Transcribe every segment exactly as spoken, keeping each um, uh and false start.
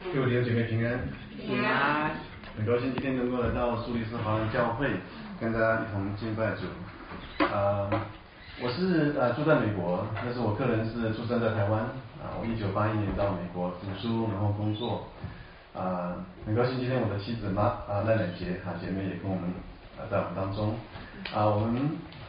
各位弟兄姐妹平安， 平安。 很高兴今天能够来到苏黎世华人教会，跟大家一同敬拜主。呃，我是呃住在美国，但是我个人是出生在台湾。啊、呃，我一九八一年到美国读书，然后工作。啊、呃，很高兴今天我的妻子妈啊赖乃杰啊姐妹也跟我们啊、呃、在我们当中。啊、呃，我们。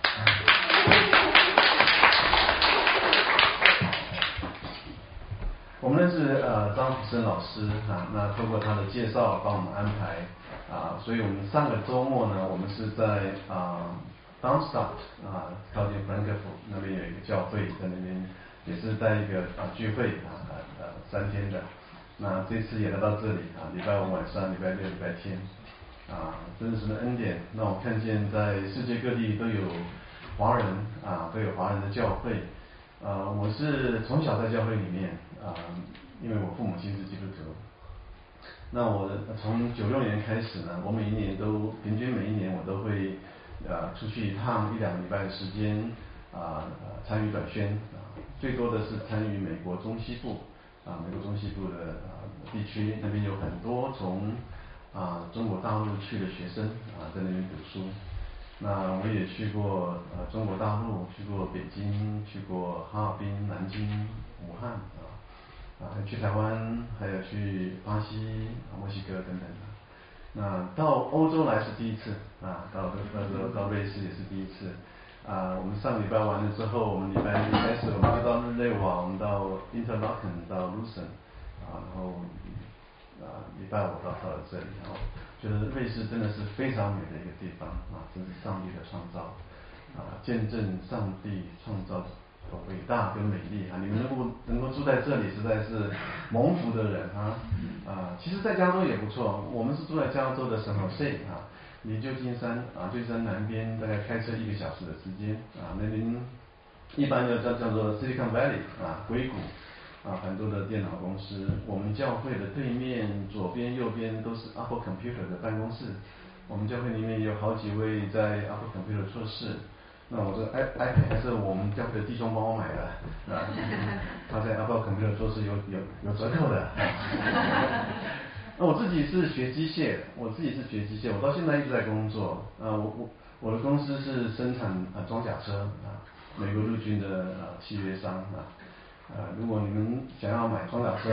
我们认识呃张福生老师啊，那透过他的介绍帮我们安排啊，所以我们上个周末呢，我们是在啊 Darmstadt 啊靠近 Frankfurt 那边有一个教会，在那边也是带一个啊聚会啊呃三天的，那这次也来到这里啊，礼拜五晚上、礼拜六、礼拜天啊，真是神的恩典，那我看见在世界各地都有华人啊，都有华人的教会。呃，我是从小在教会里面啊、呃，因为我父母亲是基督徒。那我从九六年开始呢，我每一年都平均每一年我都会呃出去一趟一两个礼拜的时间啊、呃、参与短宣啊、呃，最多的是参与美国中西部啊、呃、美国中西部的啊、呃、地区，那边有很多从啊、呃、中国大陆去的学生啊、呃、在那边读书。那我也去过呃中国大陆，去过北京，去过哈尔滨、南京、武汉啊啊，还去台湾，还有去巴西、墨西哥等等的。那到欧洲来是第一次啊，到到到瑞士也是第一次啊。我们上礼拜完了之后，我们礼拜一开始我们就到日内瓦，我们到 Interlaken 到 Lucerne 啊，然后啊礼拜五到到了这里，然后觉得瑞士真的是非常美的一个地方啊，真是上帝的创造啊，见证上帝创造的伟大跟美丽啊！你们能够能够住在这里，实在是蒙福的人啊啊！其实，在加州也不错，我们是住在加州的圣何塞啊，离旧金山啊，旧金山南边大概开车一个小时的时间啊，那边一般就叫叫做 Silicon Valley 啊，硅谷。啊，很多的电脑公司，我们教会的对面、左边、右边都是 Apple Computer 的办公室。我们教会里面有好几位在 Apple Computer 做事。那我这个 iPad 还是我们教会的弟兄帮我买的，啊，他在 Apple Computer 做事有有有折扣的。那我自己是学机械，我自己是学机械，我到现在一直在工作。啊，我我我的公司是生产啊装甲车啊，美国陆军的啊契约商啊。呃，如果你们想要买装甲车，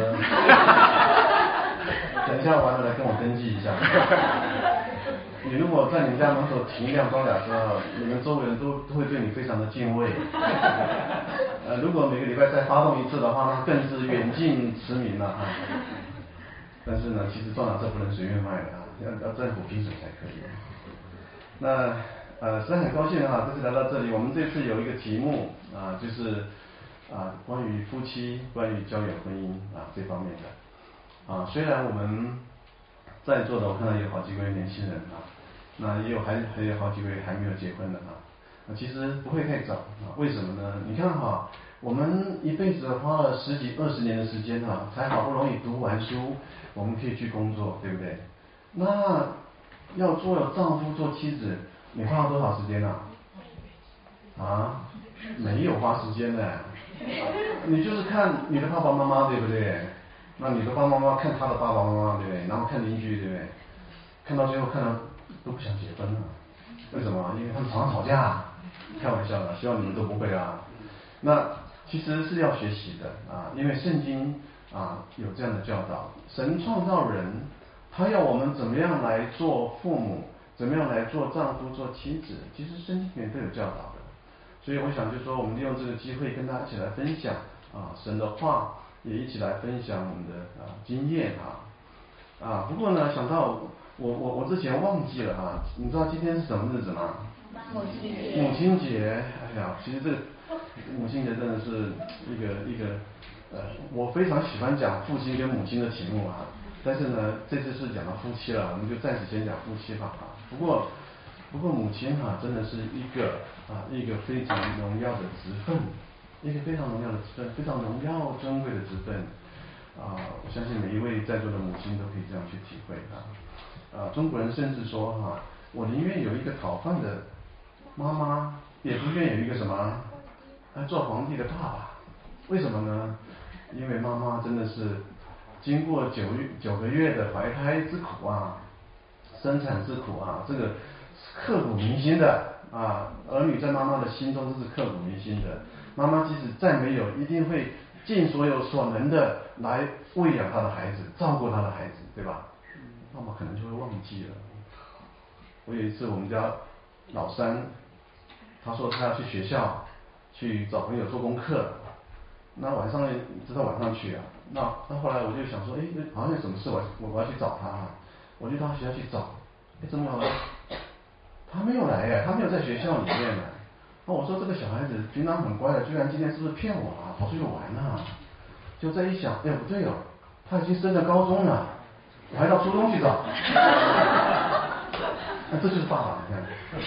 等一下完了来跟我登记一下。你如果在你们家门口停一辆装甲车，你们周围人都都会对你非常的敬畏。呃，如果每个礼拜再发动一次的话，那更是远近驰名了啊。但是呢，其实装甲车不能随便卖的啊，要要政府批准才可以。那呃，实在很高兴啊，这次来到这里，我们这次有一个题目啊，就是。啊，关于夫妻、关于交友、婚姻啊这方面的啊，虽然我们在座的我看到有好几位年轻人啊，那也有还还有好几位还没有结婚的啊，那其实不会太早啊，为什么呢？你看哈，我们一辈子花了十几二十年的时间啊，才好不容易读完书，我们可以去工作，对不对？那要做丈夫做妻子，你花了多少时间啊？啊，没有花时间的。你就是看你的爸爸妈妈，对不对？那你的爸爸妈妈看他的爸爸妈妈，对不对？然后看邻居，对不对？看到最后看到都不想结婚了，为什么？因为他们常常吵架。开玩笑的，希望你们都不会啊。那其实是要学习的啊，因为圣经啊有这样的教导，神创造人，他要我们怎么样来做父母，怎么样来做丈夫、做妻子，其实圣经里面都有教导的。所以我想就说，我们利用这个机会跟大家一起来分享啊神的话，也一起来分享我们的啊经验啊啊。不过呢，想到我我我之前忘记了啊，你知道今天是什么日子吗？ 母亲节。 母亲节，哎呀，其实这个母亲节真的是一个一个呃，我非常喜欢讲父亲跟母亲的题目啊。但是呢，这次是讲到夫妻了，我们就暂时先讲夫妻吧啊。不过。不过母亲哈、啊，真的是一个啊一个非常荣耀的职分，一个非常荣耀的职分，非常荣耀珍贵的职分啊！我相信每一位在座的母亲都可以这样去体会啊！啊，中国人甚至说哈、啊，我宁愿有一个讨饭的妈妈，也不愿有一个什么啊做皇帝的爸爸。为什么呢？因为妈妈真的是经过九月九个月的怀胎之苦啊，生产之苦啊，这个刻骨铭心的啊，儿女在妈妈的心中都是刻骨铭心的。妈妈即使再没有，一定会尽所有所能的来喂养她的孩子，照顾她的孩子，对吧？妈妈可能就会忘记了。我有一次我们家老三，他说他要去学校去找朋友做功课，那晚上知道晚上去啊，那那后来我就想说，哎，好像有什么事我我我要去找他啊，我就到他学校去找，哎，怎么好了？他没有来哎，他没有在学校里面呢。那我说这个小孩子平常很乖的，居然今天是不是骗我啊？跑出去玩啊？就再一想，哎不对哦，他已经升了高中了，我还到初中去找。那这就是爸爸，你看。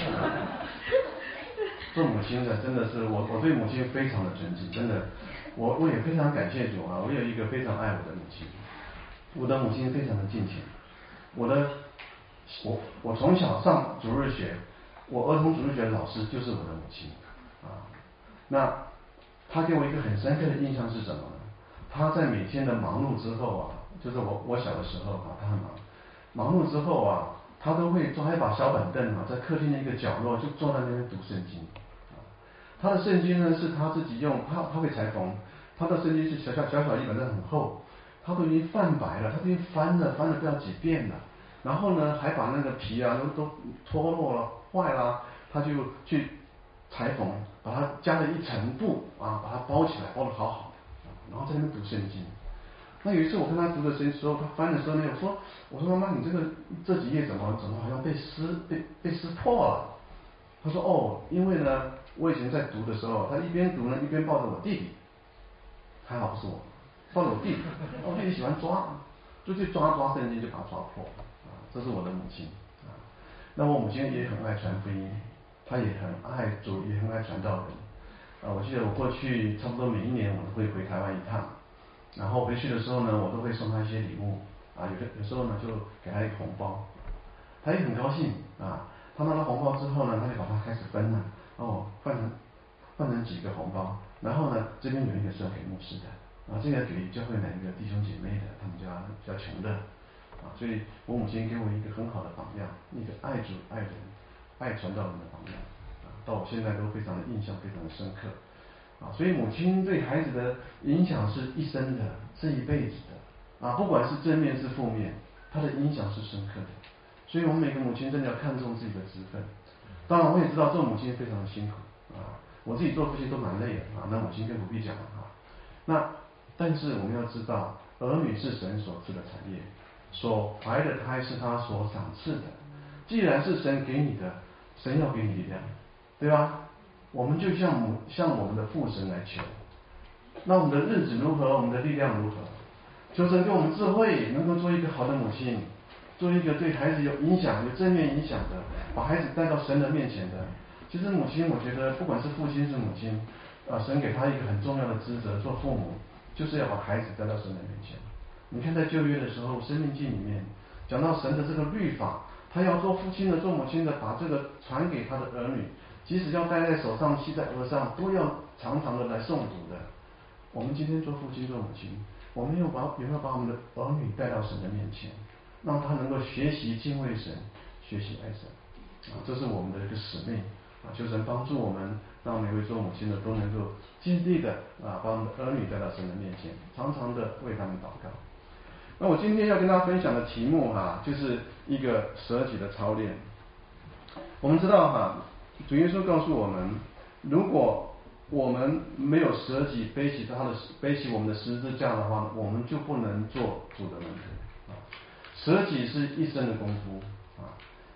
做母亲的真的是我，我对母亲非常的尊敬，真的，我我也非常感谢主啊！我有一个非常爱我的母亲，我的母亲非常的敬虔，我的我我从小上主日学，我儿童主日学的老师就是我的母亲啊。那她给我一个很深刻的印象是什么呢？她在每天的忙碌之后啊，就是我我小的时候啊，她很忙，忙碌之后啊，她都会抓一把小板凳啊，在客厅的一个角落就坐在那边读圣经。他的圣经呢是他自己用，他他会裁缝，他的圣经是小小小小一本，但很厚，他都已经泛白了，他都已经翻了翻了不知道几遍了，然后呢还把那个皮啊都都脱落了坏了，他就去裁缝，把它加了一层布啊，把它包起来，包得好好的，然后在那边读圣经。那有一次我跟他读的圣经时候，他翻的时候呢，我说我说妈妈，你这个这几页怎么怎么好像被撕被被撕破了？他说哦，因为呢，我以前在读的时候，他一边读呢，一边抱着我弟弟，还好不是我，抱着我弟弟，我弟弟喜欢抓，就去抓抓圣经，就把它抓破啊。这是我的母亲啊。那我母亲也很爱传福音，她也很爱主，也很爱传道人啊。我记得我过去差不多每一年我都会回台湾一趟，然后回去的时候呢，我都会送她一些礼物啊，有的有时候呢就给她一个红包，她也很高兴啊。他拿了红包之后呢，他就把它开始分了，哦，换成换成几个红包，然后呢，这边有一个是要给牧师的，啊，这个给教会哪一个弟兄姐妹的，他们家比较穷的，啊，所以我母亲给我一个很好的榜样，一个爱主爱人、爱传道人的榜样，啊，到我现在都非常的印象非常的深刻，啊，所以母亲对孩子的影响是一生的，是一辈子的，啊，不管是正面是负面，她的影响是深刻的。所以我们每个母亲真的要看重自己的职分。当然我也知道做母亲非常的辛苦啊，我自己做父亲都蛮累的啊，那母亲更不必讲了啊。那但是我们要知道，儿女是神所赐的产业，所怀的胎是他所赏赐的。既然是神给你的，神要给你力量，对吧？我们就向母向我们的父神来求，那我们的日子如何，我们的力量如何？求神给我们智慧，能够做一个好的母亲。做一个对孩子有影响、有正面影响的，把孩子带到神的面前的。其实母亲，我觉得不管是父亲是母亲，啊，神给他一个很重要的职责，做父母就是要把孩子带到神的面前。你看在旧约的时候，《申命记》里面讲到神的这个律法，他要做父亲的、做母亲的，把这个传给他的儿女，即使要戴在手上、系在额上，都要常常的来诵读的。我们今天做父亲、做母亲，我们有把有没有把我们的儿女带到神的面前？让他能够学习敬畏神，学习爱神，啊，这是我们的一个使命啊！求神帮助我们，让每位做母亲的都能够尽力的啊，把我们的儿女带到神的面前，常常的为他们祷告。那我今天要跟大家分享的题目哈、啊，就是一个舍己的操练。我们知道哈、啊，主耶稣告诉我们，如果我们没有舍己，背起他的背起我们的十字架的话，我们就不能做主的门徒。舍己是一生的功夫啊！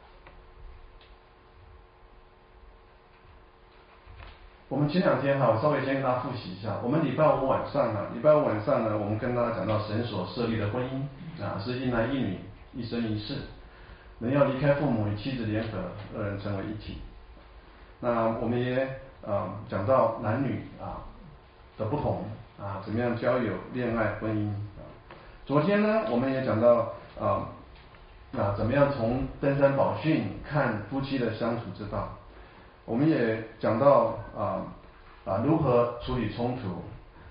我们前两天哈，我稍微先跟大家复习一下。我们礼拜五晚上啊，礼拜五晚上呢，我们跟大家讲到神所设立的婚姻啊，是一男一女，一生一世，人要离开父母与妻子联合，二人成为一体。那我们也啊讲到男女啊的不同啊，怎么样交友、恋爱、婚姻啊。昨天呢，我们也讲到啊。啊，怎么样从登山宝训看夫妻的相处之道？我们也讲到啊啊如何处理冲突，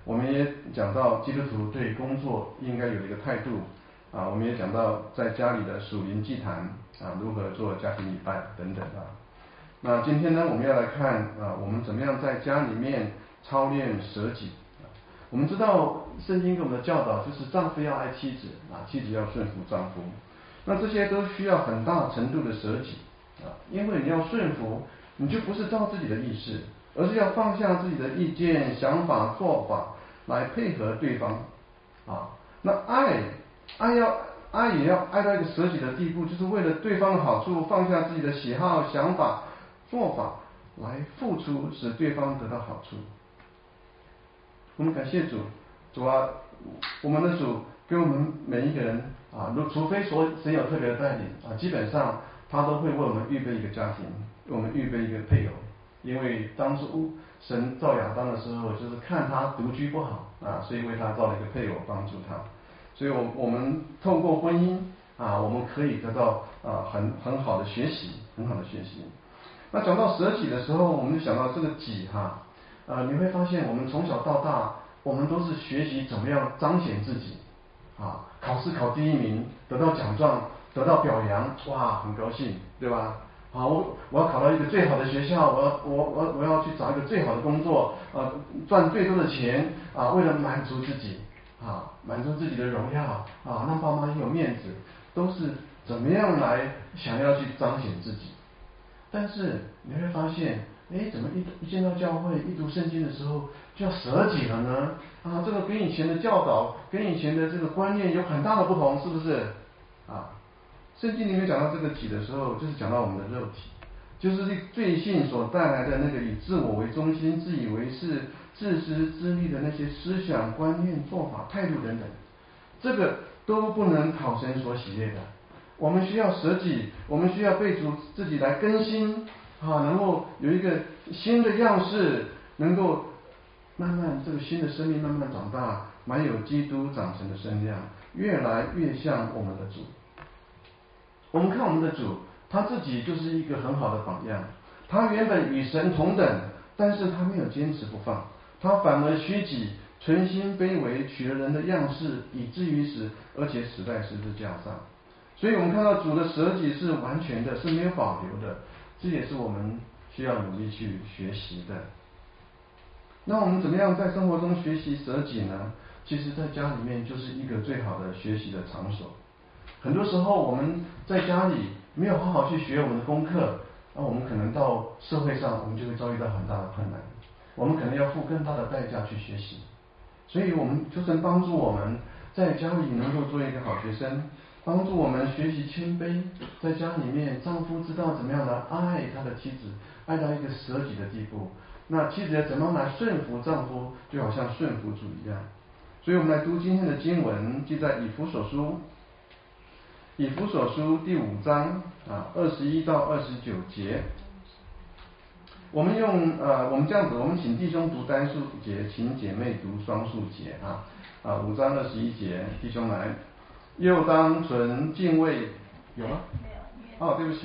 我们也讲到基督徒对工作应该有一个态度啊，我们也讲到在家里的属灵祭坛啊，如何做家庭礼拜等等啊。那今天呢，我们要来看啊，我们怎么样在家里面操练舍己。我们知道圣经给我们的教导就是丈夫要爱妻子啊，妻子要顺服丈夫。那这些都需要很大程度的舍己啊，因为你要顺服，你就不是照自己的意识，而是要放下自己的意见、想法、做法来配合对方啊。那爱，爱要爱也要爱到一个舍己的地步，就是为了对方的好处，放下自己的喜好、想法、做法来付出，使对方得到好处。我们感谢主，主啊，我们的主给我们每一个人啊，除非说神有特别的带领啊，基本上他都会为我们预备一个家庭，为我们预备一个配偶。因为当初神造亚当的时候，就是看他独居不好啊，所以为他造了一个配偶帮助他。所以我我们透过婚姻啊，我们可以得到啊很很好的学习，很好的学习。那讲到舍己的时候，我们就想到这个己哈。呃，你会发现我们从小到大，我们都是学习怎么样彰显自己啊，考试考第一名，得到奖状，得到表扬，哇，很高兴，对吧？好，我我要考到一个最好的学校，我要我我我要去找一个最好的工作，呃，赚最多的钱啊，为了满足自己啊，满足自己的荣耀啊，让爸妈有面子，都是怎么样来想要去彰显自己。但是你会发现，哎，怎么一一见到教会，一读圣经的时候就要舍己了呢？啊，这个跟以前的教导，跟以前的这个观念有很大的不同，是不是？啊，圣经里面讲到这个己的时候，就是讲到我们的肉体，就是罪性所带来的那个以自我为中心、自以为是、自私自利的那些思想、观念、做法、态度等等，这个都不能讨神所喜悦的。我们需要舍己，我们需要被主自己来更新啊，能够有一个新的样式，能够慢慢这个新的生命慢慢长大，满有基督长成的身量，越来越像我们的主。我们看我们的主，他自己就是一个很好的榜样。他原本与神同等，但是他没有坚持不放，他反而虚己，存心卑微，取了人的样式，以至于死，而且死在十字架上。所以我们看到主的舍己是完全的，是没有保留的，这也是我们需要努力去学习的。那我们怎么样在生活中学习舍己呢？其实在家里面就是一个最好的学习的场所。很多时候我们在家里没有好好去学我们的功课，那我们可能到社会上我们就会遭遇到很大的困难，我们可能要付更大的代价去学习。所以我们求神帮助我们在家里能够做一个好学生，帮助我们学习谦卑，在家里面丈夫知道怎么样来爱他的妻子，爱到一个舍己的地步。那妻子要怎么样来顺服丈夫，就好像顺服主一样。所以我们来读今天的经文，记在以弗所书，以弗所书第五章啊二十一到二十九节。我们用呃我们这样子，我们请弟兄读单数节，请姐妹读双数节啊啊五章二十一节，弟兄来。又当存敬畏，有吗？没有。哦，对不起。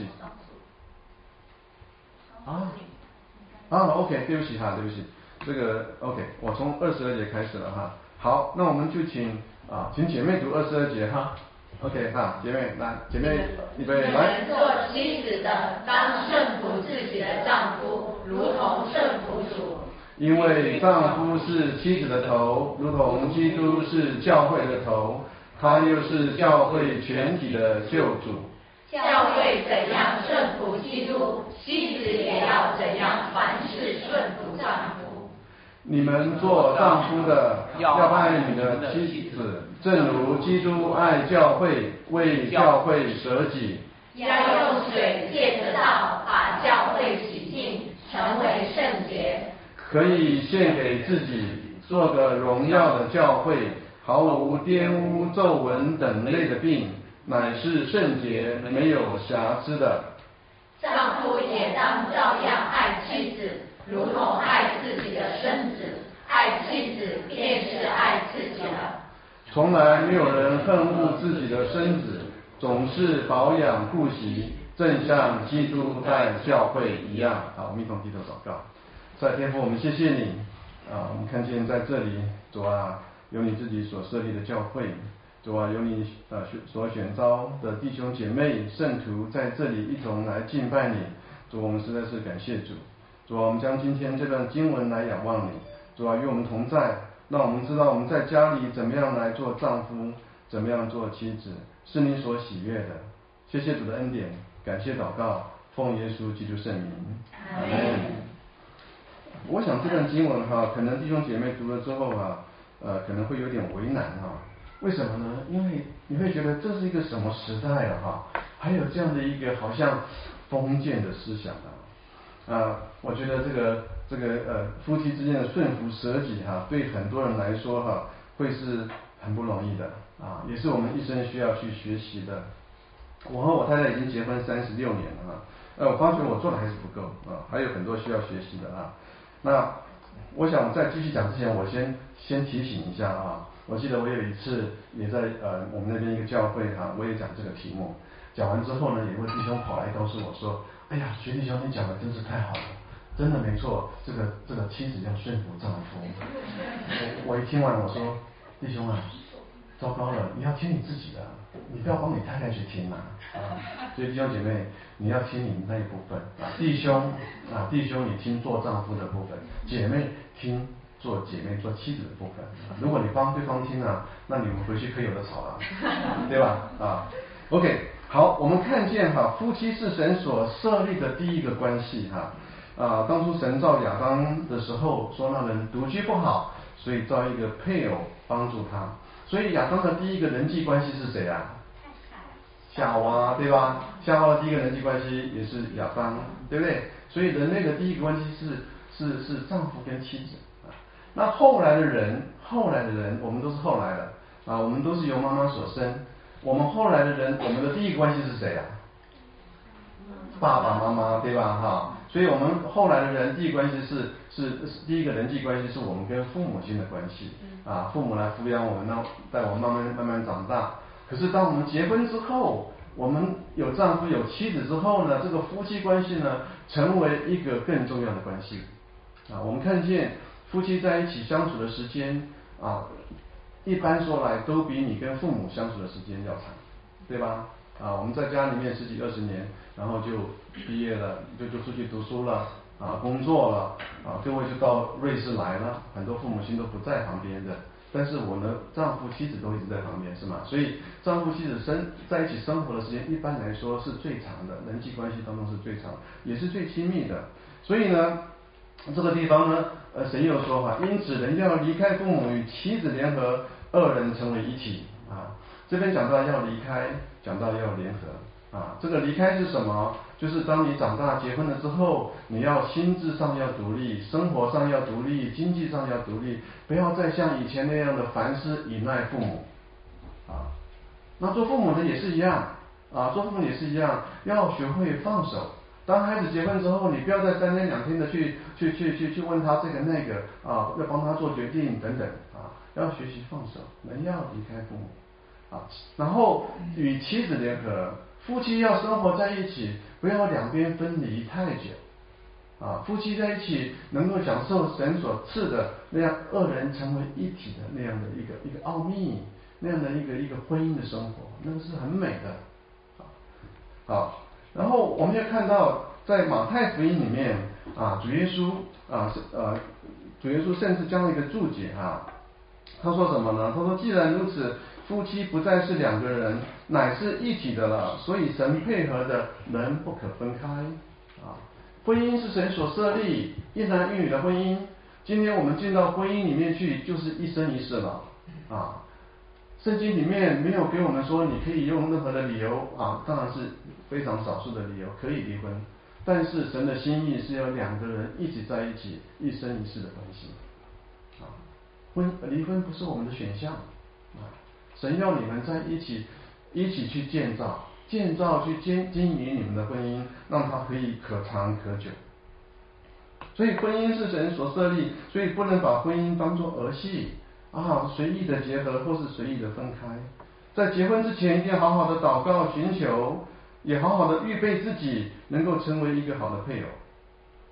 啊啊 ，OK， 对不起哈，对不起，这个 OK， 我从二十二节开始了哈。好，那我们就请啊，请姐妹读二十二节哈。OK， 哈，姐妹来，姐妹预备来。 做妻子的当顺服自己的丈夫，如同顺服主。 因为丈夫是妻子的头，如同基督是教会的头。他又是教会全体的救主。 教会怎样顺服基督，妻子也要怎样凡事顺服丈夫。 你们做丈夫的要爱你的妻子，正如基督爱教会，为教会舍己。 要用水借着道把教会洗净，成为圣洁， 可以献给自己，做个荣耀的教会，毫无玷污、皱纹等类的病，乃是圣洁、没有瑕疵的。 丈夫也当照样爱妻子，如同爱自己的身子，爱妻子便是爱自己了。 从来没有人恨恶自己的身子，总是保养顾惜，正像基督待教会一样。好，我们一同低头祷告。在天父，我们谢谢你， 啊，我们看见在这里，主啊，有你自己所设立的教会，主啊，有你呃所选召的弟兄姐妹圣徒在这里一同来敬拜你，主，我们实在是感谢主。主啊，我们将今天这段经文来仰望你，主啊，与我们同在，让我们知道我们在家里怎么样来做丈夫，怎么样做妻子，是你所喜悦的。谢谢主的恩典，感谢祷告，奉耶稣基督圣名，阿门。我想这段经文哈，可能弟兄姐妹读了之后啊，呃，可能会有点为难哈。为什么呢？因为你会觉得这是一个什么时代了哈，还有这样的一个好像封建的思想啊。啊，我觉得这个这个呃夫妻之间的顺服舍己哈，对很多人来说哈，会是很不容易的啊，也是我们一生需要去学习的。我和我太太已经结婚三十六年了啊，呃，我发觉我做的还是不够啊，还有很多需要学习的啊。那我想在继续讲之前，我先先提醒一下啊。我记得我有一次也在呃我们那边一个教会哈、啊，我也讲这个题目。讲完之后呢，有位弟兄跑来告诉我说：“哎呀，徐弟兄，你讲的真是太好了，真的没错，这个这个妻子要顺服丈夫。”我我一听完我说：“弟兄啊，糟糕了，你要听你自己的，你不要帮你太太去听啊。”啊，所以弟兄姐妹，你要听你那一部分啊，弟兄啊，弟兄你听做丈夫的部分，姐妹听做姐妹做妻子的部分。如果你帮对方听啊，那你们回去可以有的吵了，对吧？啊 ，OK， 好，我们看见哈，夫妻是神所设立的第一个关系哈。啊，当初神造亚当的时候说那人独居不好，所以造一个配偶帮助他。所以亚当的第一个人际关系是谁啊？夏娃，对吧？夏娃的第一个人际关系也是亚当，对不对？所以人类的第一个关系是是是丈夫跟妻子啊。那后来的人，后来的人，我们都是后来的啊，我们都是由妈妈所生。我们后来的人，我们的第一个关系是谁啊？爸爸妈妈，对吧？哈，所以我们后来的人第一个关系是是是第一个人际关系是我们跟父母亲的关系啊，父母来抚养我们，让带我们慢慢慢慢长大。可是当我们结婚之后，我们有丈夫有妻子之后呢，这个夫妻关系呢，成为一个更重要的关系啊。我们看见夫妻在一起相处的时间啊，一般说来都比你跟父母相处的时间要长，对吧？啊，我们在家里面十几二十年，然后就毕业了，就就出去读书了，啊，工作了，啊，各位就到瑞士来了，很多父母亲都不在旁边的，但是我呢，丈夫妻子都一直在旁边，是吗？所以丈夫妻子生在一起生活的时间，一般来说是最长的，人际关系当中是最长，也是最亲密的。所以呢，这个地方呢，呃，神有说法，因此人要离开父母，与妻子联合，二人成为一体啊。这边讲到要离开，讲到要联合啊。这个离开是什么？就是当你长大结婚了之后，你要心智上要独立，生活上要独立，经济上要独立，不要再像以前那样的凡事依赖父母啊。那做父母的也是一样啊，做父母也是一样，要学会放手。当孩子结婚之后，你不要再三天两天的去去去去去问他这个那个啊，要帮他做决定等等啊，要学习放手，人要离开父母。啊，然后与妻子联合，夫妻要生活在一起，不要两边分离太久。啊，夫妻在一起能够享受神所赐的那样二人成为一体的那样的一个一个奥秘，那样的一个一个婚姻的生活，那个是很美的。啊，好，然后我们要看到在马太福音里面啊，主耶稣啊是呃，主耶稣甚至将了一个注解啊。他说什么呢？他说：“既然如此，夫妻不再是两个人，乃是一体的了。所以神配合的人不可分开。”啊，婚姻是神所设立一男一女的婚姻。今天我们进到婚姻里面去，就是一生一世了。啊，圣经里面没有给我们说你可以用任何的理由啊，当然是非常少数的理由可以离婚。但是神的心意是要两个人一起在一起，一生一世的关系。啊。婚离婚不是我们的选项啊！神要你们在一起，一起去建造，建造去经经营你们的婚姻，让它可以可长可久。所以婚姻是神所设立，所以不能把婚姻当作儿戏啊，随意的结合或是随意的分开。在结婚之前，一定要好好的祷告寻求，也好好的预备自己，能够成为一个好的配偶。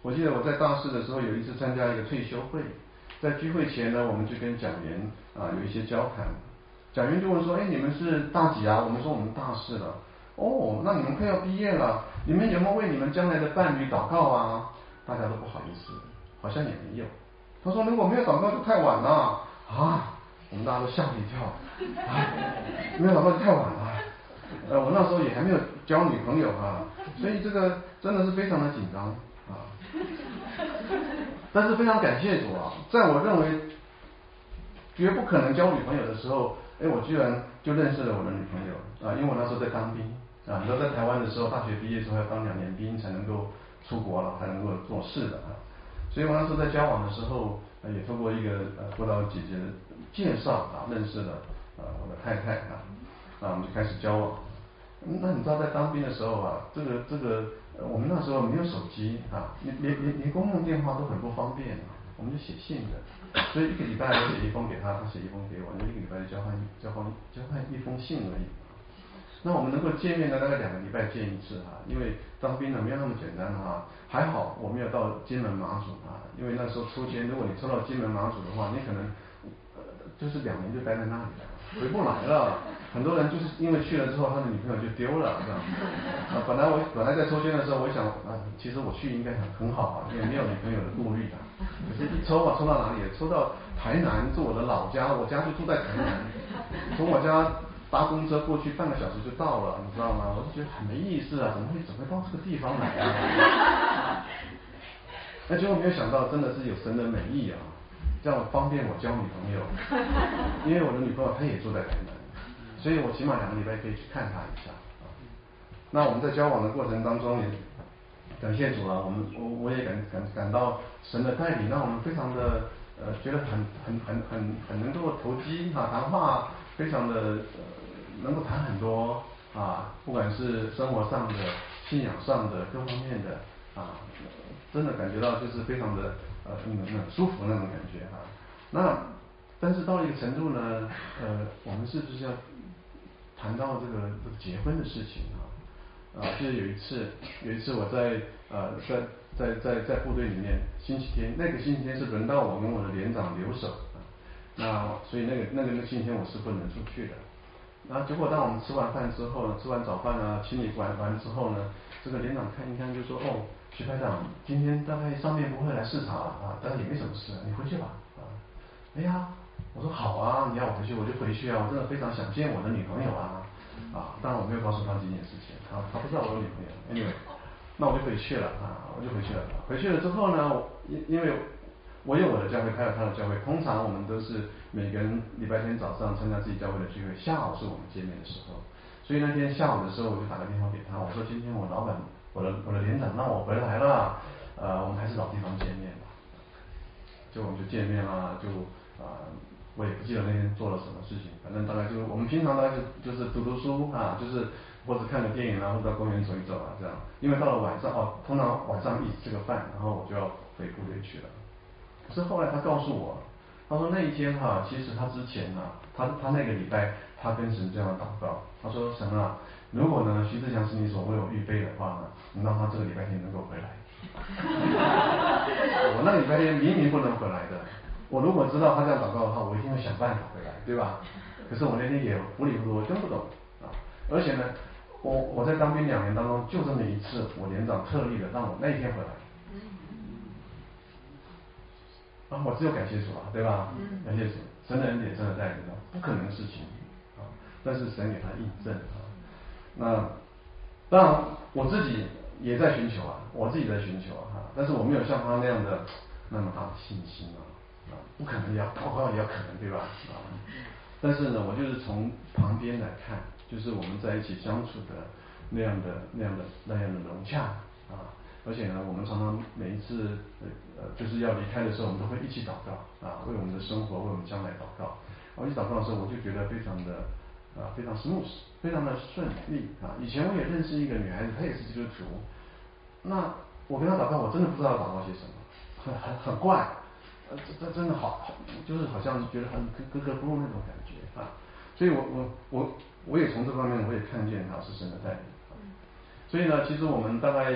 我记得我在大四的时候有一次参加一个退休会，在聚会前呢，我们就跟讲员啊有一些交谈，讲员就问说，哎，你们是大几啊？我们说我们大四了。哦，那你们快要毕业了，你们有没有为你们将来的伴侣祷告啊？大家都不好意思，好像也没有。他说如果没有祷告就太晚了啊，我们大家都吓了一跳，啊，没有祷告就太晚了。呃，我那时候也还没有交女朋友啊，所以这个真的是非常的紧张啊。但是非常感谢主啊，在我认为绝不可能交女朋友的时候，哎，我居然就认识了我的女朋友啊，因为我那时候在当兵啊，你知道在台湾的时候，大学毕业之后要当两年兵才能够出国了，才能够做事的啊。所以我那时候在交往的时候，呃、也通过一个呃辅导姐姐的介绍啊，认识了呃我的太太啊，啊我们就开始交往。那你知道在当兵的时候啊，这个这个、呃、我们那时候没有手机啊，连连连连公用电话都很不方便啊，我们就写信的，所以一个礼拜我写一封给他，他写一封给我，就一个礼拜就交换交换交换一封信而已。那我们能够见面呢，大概两个礼拜见一次哈，因为当兵呢没有那么简单哈。还好我没有到金门马祖啊，因为那时候抽签，如果你抽到金门马祖的话，你可能呃就是两年就待在那里了，回不来了。很多人就是因为去了之后，他的女朋友就丢了这样。啊，本来我本来在抽签的时候，我想啊，其实我去应该很很好啊，因为没有女朋友的顾虑的。可是一抽啊，抽到哪里？抽到台南，是我的老家，我家就住在台南，从我家搭公车过去半个小时就到了，你知道吗？我就觉得很没意思啊，怎么会怎么会到这个地方来啊？那结果没有想到，真的是有神的美意啊，这样方便我交女朋友。因为我的女朋友她也住在台南，所以我起码两个礼拜可以去看她一下啊。那我们在交往的过程当中也感谢主啊，我们我我也感感感到神的带领，让我们非常的呃觉得很很很很很能够投机啊，谈话非常的呃能够谈很多啊，不管是生活上的、信仰上的各方面的啊，真的感觉到就是非常的呃那种那种舒服那种感觉哈、啊。那但是到了一个程度呢，呃，我们是不是要谈到这个这个结婚的事情啊？啊，就是有一次，有一次我在呃在在在在部队里面，星期天那个星期天是轮到我跟我的连长留守啊，那所以那个那个那个星期天我是不能出去的。然后结果当我们吃完饭之后呢，吃完早饭啊，清理完完之后呢，这个连长看一看就说，哦，徐排长，今天大概上面不会来视察了啊，当然也没什么事，你回去吧啊。哎呀，我说好啊，你要我回去我就回去啊，我真的非常想见我的女朋友啊啊，当然我没有告诉他这件事情，他他不知道我有女朋友 ，anyway， 那我就回去了啊，我就回去了。回去了之后呢，因因为我有我的教会，他有他的教会。通常我们都是每个人礼拜天早上参加自己教会的聚会，下午是我们见面的时候。所以那天下午的时候，我就打个电话给他，我说今天我老板，我的我的连长让我回来了，呃，我们还是老地方见面吧。就我们就见面啦，就啊、呃，我也不记得那天做了什么事情，反正大概就是我们平常大概就就是读读书啊，就是或者看个电影啊，或者到公园走一走啊这样。因为到了晚上哦，通常晚上一起吃个饭，然后我就要回部队去了。可是后来他告诉我，他说那一天哈、啊，其实他之前啊，他他那个礼拜他跟神这样祷告，他说神啊，如果呢徐志强是你所为我预备的话呢，你让他这个礼拜天能够回来。我那个礼拜天明明不能回来的，我如果知道他这样祷告的话，我一定会想办法回来，对吧？可是我那天也糊里糊涂，我听不懂啊。而且呢，我我在当兵两年当中，就这么一次，我连长特例的让我那一天回来。啊，我只有感谢主啊，对吧？感谢主，神的恩典真的带领到不可能的事情啊，但是神给他印证啊。那当然我自己也在寻求啊，我自己在寻求啊，但是我没有像他那样的那么大的信心啊，啊，不可能也要祷告也要可能，对吧？啊，但是呢，我就是从旁边来看，就是我们在一起相处的那样的那样的那样的融洽啊。而且呢，我们常常每一次呃就是要离开的时候，我们都会一起祷告啊，为我们的生活，为我们将来祷告。我一祷告的时候，我就觉得非常的啊，非常 smooth， 非常的顺利啊。以前我也认识一个女孩子，她也是基督徒，那我跟她祷告，我真的不知道祷告些什么，很很很怪，呃，这这真的好，就是好像觉得很格格不入那种感觉啊。所以我我我我也从这方面我也看见她是神的带领。所以呢，其实我们大概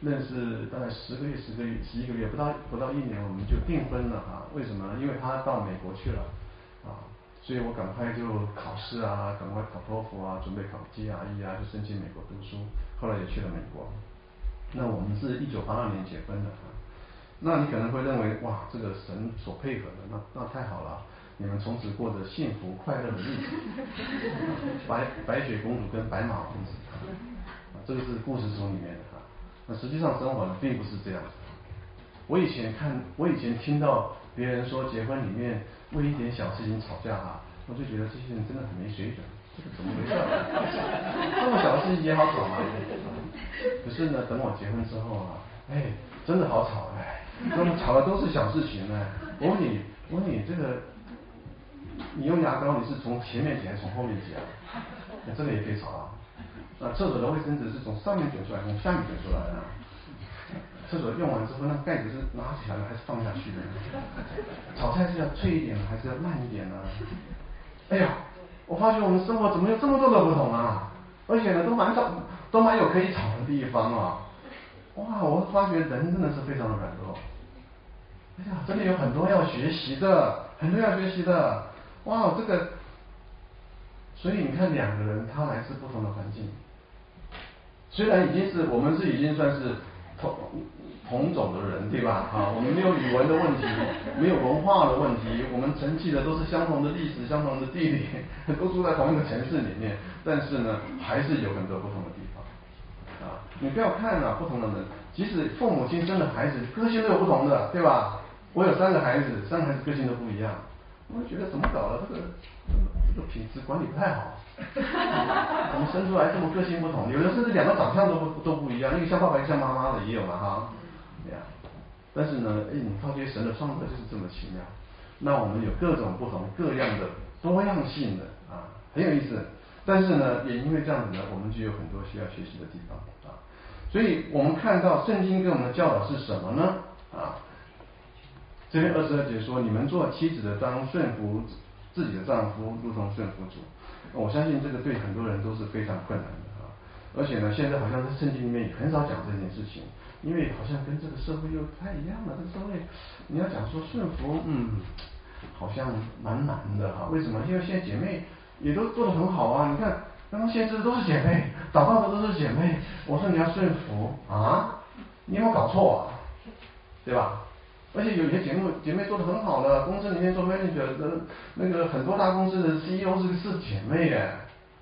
认识大概十个月、十个月、十一个月，不到不到一年，我们就订婚了啊。为什么呢？因为他到美国去了啊，所以我赶快就考试啊，赶快考托福啊，准备考 G R E 啊，就申请美国读书。后来也去了美国。那我们是一九八二年结婚的啊。那你可能会认为，哇，这个神所配合的，那那太好了，你们从此过着幸福快乐的日子，白白雪公主跟白马王子啊，这个是故事书里面的啊。那实际上生活呢，并不是这样子。我以前看，我以前听到别人说结婚里面为一点小事情吵架啊，我就觉得这些人真的很没水准，这个怎么回事？这么小的事情也好吵吗？可是呢，等我结婚之后啊，哎，真的好吵哎，他们吵的都是小事情呢。我问你，我问你这个，你用牙膏你是从前面挤还是从后面挤啊？这个也可以吵啊。啊，厕所的卫生纸是从上面卷出来，从下面卷出来的。厕所用完之后，那盖子是拿起来的还是放下去的？炒菜是要脆一点还是要慢一点呢？哎呀，我发觉我们生活怎么有这么多的不同啊！而且呢，都蛮少，都蛮有可以吵的地方啊！哇，我发觉人真的是非常的软弱。哎呀，真的有很多要学习的，很多要学习的。哇，这个，所以你看，两个人他来自不同的环境，虽然已经是我们是已经算是同同种的人，对吧？啊，我们没有语文的问题，没有文化的问题，我们承继的都是相同的历史、相同的地理，都住在同一个城市里面，但是呢，还是有很多不同的地方。啊，你不要看啊，不同的人，即使父母亲生的孩子，个性都有不同的，对吧？我有三个孩子，三个孩子个性都不一样，我就觉得怎么搞的，这个这个品质管理不太好，怎么生出来这么个性不同？有的甚至两个长相都不都不一样，一个像爸爸，一个像妈妈的也有了哈，对呀。但是呢，哎，你发觉神的创造就是这么奇妙，那我们有各种不同各样的多样性的啊，很有意思。但是呢，也因为这样子呢，我们就有很多需要学习的地方啊。所以我们看到圣经给我们的教导是什么呢？啊，这边二十二节说，你们做妻子的当顺服自己的丈夫，如同顺服主。我相信这个对很多人都是非常困难的啊。而且呢，现在好像在圣经里面也很少讲这件事情，因为好像跟这个社会又不太一样了。这个社会你要讲说顺服，嗯，好像蛮难的哈。为什么？因为现在姐妹也都做得很好啊。你看，刚刚先知的都是姐妹，祷告的都是姐妹。我说你要顺服啊，你有没有搞错啊？对吧？而且有些节目姐妹做得很好的，公司里面做 manager 的，那个很多大公司的 C E O 是是姐妹耶，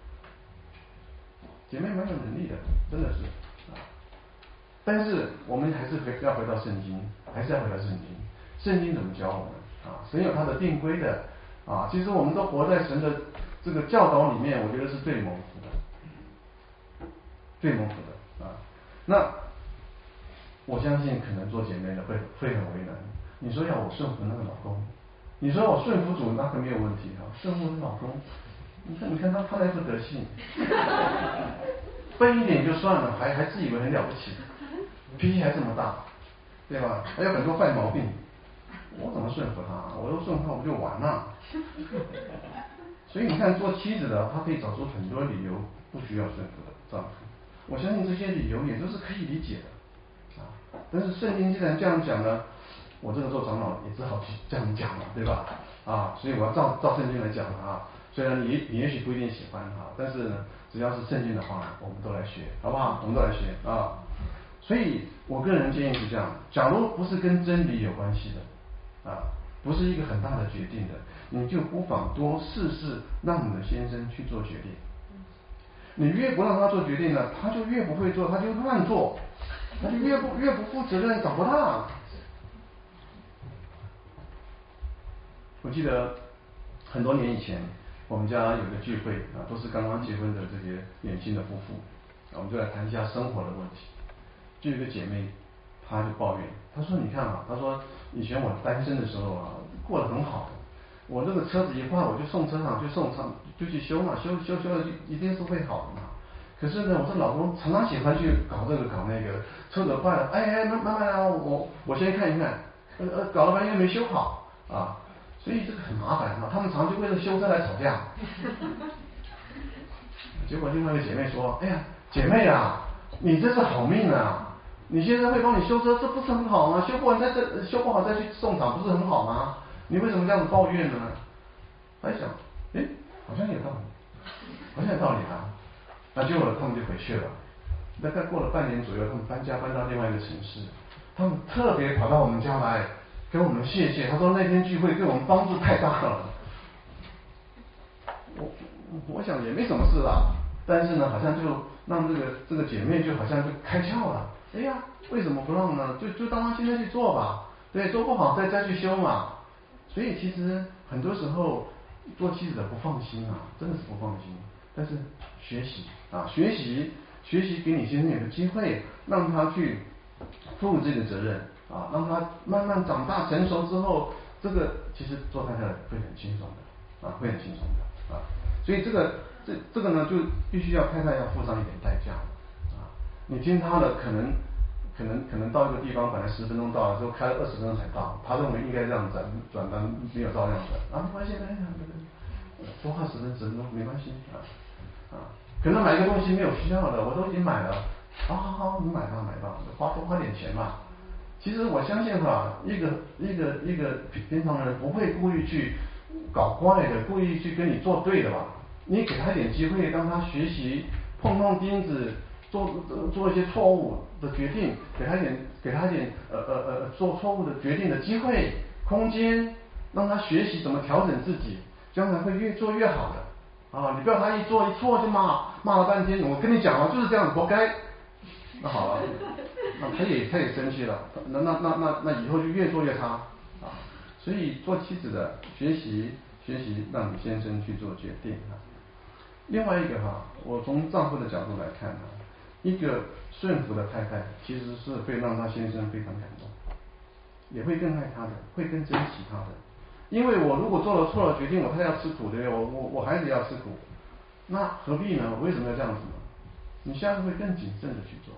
姐妹蛮有能力的，真的是啊。但是我们还是回要回到圣经，还是要回到圣经。圣经怎么教我们啊？神有他的定规的啊。其实我们都活在神的这个教导里面，我觉得是最蒙福的，最蒙福的啊。那我相信可能做姐妹的会会很为难。你说要我顺服那个老公，你说我顺服主，那可没有问题啊。顺服老公，你看你看他他那副德性，笨一点就算了，还还自以为很了不起，脾气还这么大，对吧？还有很多坏毛病，我怎么顺服他？我都顺服他，我就完了。所以你看，做妻子的，他可以找出很多理由不需要顺服的丈夫。我相信这些理由也都是可以理解的。但是圣经既然这样讲呢，我这个做长老也只好去这样讲了，对吧？啊，所以我要照照圣经来讲啊。虽然你你也许不一定喜欢哈，但是呢，只要是圣经的话，我们都来学，好不好？我们都来学啊。所以我个人建议是这样：假如不是跟真理有关系的啊，不是一个很大的决定的，你就不妨多试试让你的先生去做决定。你越不让他做决定呢，他就越不会做，他就乱做。那就越不越不负责任，找不到。我记得很多年以前，我们家有个聚会啊，都是刚刚结婚的这些年轻的夫妇，我们就来谈一下生活的问题。就有一个姐妹，她就抱怨，她说：“你看啊，她说以前我单身的时候啊，过得很好，我这个车子一坏，我就送车厂，就送厂就去修嘛，修修修了就一定是会好的嘛。可是呢，我这老公常常喜欢去搞这个搞那个，车子坏了，哎哎，慢慢慢啊，我我先看一看，呃呃，搞了半天没修好啊，所以这个很麻烦啊。他们常就为了修车来吵架。结果另外一个姐妹说：“哎呀，姐妹啊，你这是好命啊！ 你先生会帮你修车，这不是很好吗？修不完再这修不好再去送厂，不是很好吗？你为什么这样子抱怨呢？他一想，哎，好像有道理，好像有道理啊。那结果他们就回去了。大概过了半年左右，他们搬家搬到另外一个城市，他们特别跑到我们家来跟我们谢谢。他说那天聚会对我们帮助太大了。我我想也没什么事啦，但是呢，好像就让这个这个姐妹就好像就开窍了。哎呀，为什么不让呢？就就当他现在去做吧，对，做不好再再去修嘛。所以其实很多时候做妻子的不放心啊，真的是不放心。但是学习啊，学习学习给你先生有个机会，让他去负这个责任啊，让他慢慢长大成熟之后，这个其实做太太会很轻松的啊，会很轻松的啊。所以这个这这个呢，就必须要太太要付上一点代价啊。你听他的，可能可能可能到一个地方，本来十分钟到了，之后开了二十分钟才到，他认为应该这样转转单没有照样转啊，没关系，哎呀，多花十分十分钟没关系啊啊。可能买个东西没有需要的，我都已经买了，好好好，你买吧买吧，花多花点钱嘛。其实我相信哈，一个一个一个平常人不会故意去搞怪的，故意去跟你作对的吧？你给他一点机会，让他学习，碰碰钉子，做做一些错误的决定，给他一点给他一点呃呃呃做错误的决定的机会空间，让他学习怎么调整自己，将来会越做越好的。啊，你不要他一做一错就骂骂了半天，我跟你讲了就是这样子，活该。那好了，那他也他也生气了，那那那那那以后就越做越差啊。所以做妻子的学习学习，让你先生去做决定啊。另外一个哈，我从丈夫的角度来看呢，一个顺服的太太其实是会让他先生非常感动，也会更爱他的，会更珍惜他的。因为我如果做了错了决定，我太太要吃苦，对不对？我我我孩子也要吃苦，那何必呢？我为什么要这样子呢？你下次会更谨慎的去做。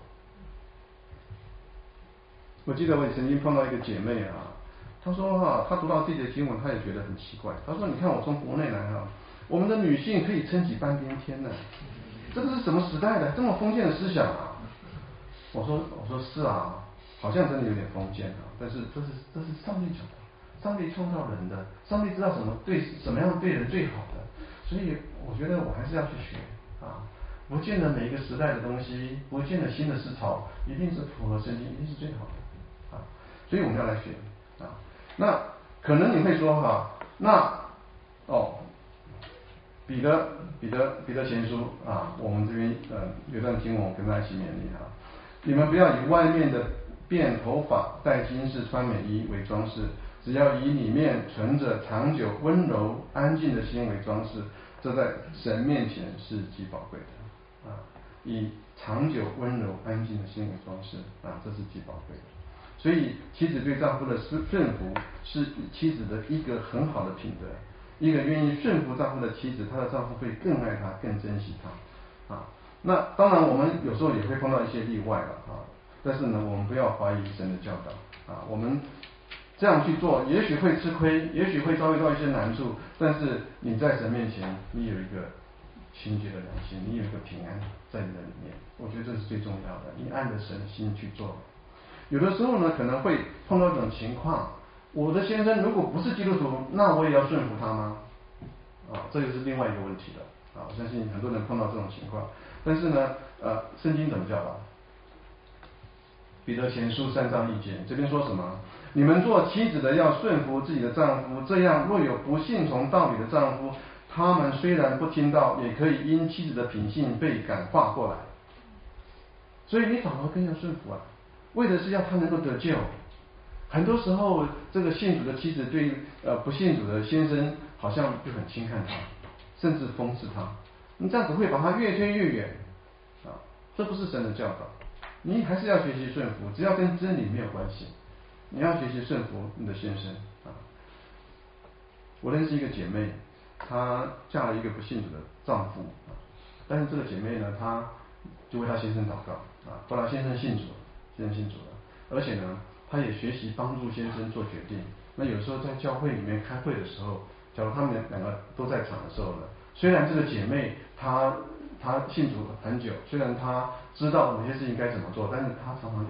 我记得我也曾经碰到一个姐妹啊，她说哈、啊，她读到这节经文，她也觉得很奇怪。她说：“你看我从国内来啊，我们的女性可以撑起半边天呢，这个是什么时代的？这么封建的思想啊？”我说：“我说是啊，好像真的有点封建啊，但是这是这是上帝讲的。”上帝创造人的，上帝知道什么对什么样对人最好的，所以我觉得我还是要去学啊，不见得每一个时代的东西，不见得新的思潮一定是符合圣经，一定是最好的啊，所以我们要来学啊。那可能你会说哈，那哦，彼得彼得彼得前书啊，我们这边呃有段经文我跟大家一起勉励啊，你们不要以外面的辫头发、戴金饰、穿美衣为装饰。只要以里面存着长久温柔安静的心为装饰，这在神面前是极宝贵的啊！以长久温柔安静的心为装饰啊，这是极宝贵的。所以妻子对丈夫的顺服是妻子的一个很好的品德。一个愿意顺服丈夫的妻子，她的丈夫会更爱她，更珍惜她啊。那当然我们有时候也会碰到一些例外了啊，但是呢，我们不要怀疑神的教导啊，我们。这样去做，也许会吃亏，也许会遭遇到一些难处，但是你在神面前，你有一个清洁的良心，你有一个平安在你的里面，我觉得这是最重要的。你按着神的心去做。有的时候呢，可能会碰到一种情况，我的先生如果不是基督徒，那我也要顺服他吗？啊，这就是另外一个问题了。啊，我相信很多人碰到这种情况，但是呢，呃，圣经怎么教导？彼得前书三章一节，这边说什么？你们做妻子的要顺服自己的丈夫，这样若有不信从道理的丈夫，他们虽然不听道，也可以因妻子的品性被感化过来。所以你反而更要顺服啊，为的是要他能够得救。很多时候，这个信主的妻子对呃不信主的先生，好像就很轻看他，甚至讽刺他。你这样子会把他越推越远啊，这不是神的教导。你还是要学习顺服，只要跟真理没有关系。你要学习顺服你的先生啊！我认识一个姐妹，她嫁了一个不信主的丈夫啊，但是这个姐妹呢，她就为她先生祷告啊，后来先生信主了，先生信主了，而且呢，她也学习帮助先生做决定。那有时候在教会里面开会的时候，假如他们两个都在场的时候呢，虽然这个姐妹她她信主很久，虽然她知道哪些事情该怎么做，但是她常常就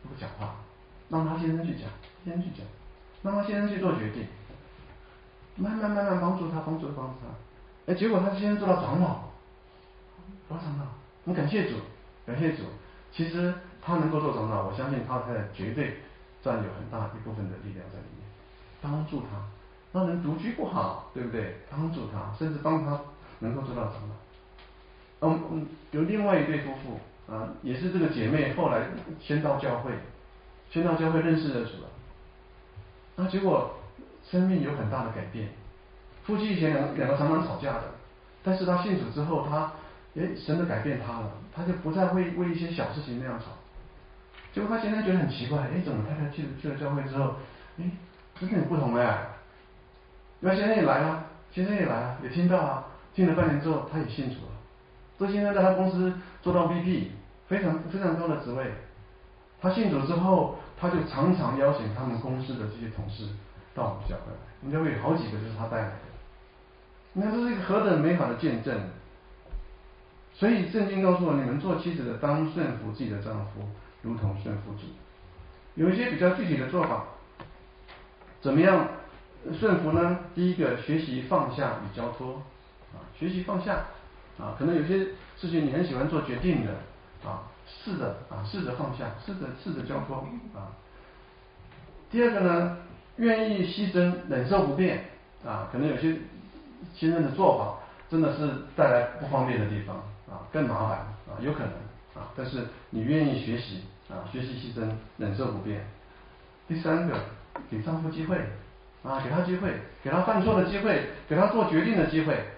不讲话，让他先生去讲，先生去讲，让他先生去做决定，慢慢慢慢帮助他，帮助帮助他。哎，结果他先生做到长老，做长老，我们感谢主，感谢主。其实他能够做长老，我相信他太太绝对占有很大一部分的力量在里面，帮助他。让人独居不好，对不对？帮助他，甚至帮他能够做到长老。嗯嗯，有另外一对夫妇啊，也是这个姐妹，后来先到教会，先到教会认识了主了，那结果生命有很大的改变。夫妻以前两两个常常吵架的，但是他信主之后，他诶神的改变他了，他就不再会为一些小事情那样吵。结果他先生觉得很奇怪，诶，怎么太太去了去了教会之后，诶，真的很不同哎。那先生也来了，先生也来了，也听到啊，听了半年之后，他也信主了。这先生在他公司做到 V P， 非常非常高的职位。他信主之后，他就常常邀请他们公司的这些同事到我们教会来，我们教会有好几个就是他带来的。你看，这是一个何等美好的见证！所以圣经告诉我，你们做妻子的当顺服自己的丈夫，如同顺服主。有一些比较具体的做法，怎么样顺服呢？第一个，学习放下与交托啊，学习放下啊，可能有些事情你很喜欢做决定的啊，试着啊，试着放下，试着试着交托啊。第二个呢，愿意牺牲，忍受不便啊，可能有些先生的做法真的是带来不方便的地方啊，更麻烦啊，有可能啊，但是你愿意学习啊，学习牺牲，忍受不便。第三个，给丈夫机会啊，给他机会，给他犯错的机会，给他做决定的机会。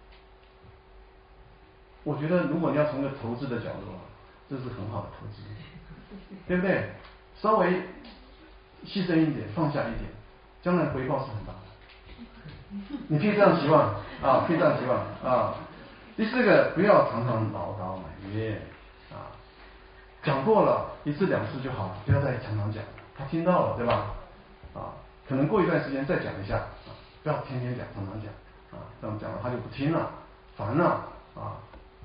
我觉得，如果你要从一个投资的角度啊，这是很好的投资，对不对？稍微牺牲一点，放下一点，将来回报是很大的。你可以这样期望啊，可以这样期望啊。第四个，不要常常唠叨埋怨啊，讲过了一次两次就好了，不要再常常讲。他听到了，对吧？啊，可能过一段时间再讲一下啊，不要天天讲，常常讲啊，这样讲了他就不听了，烦了啊。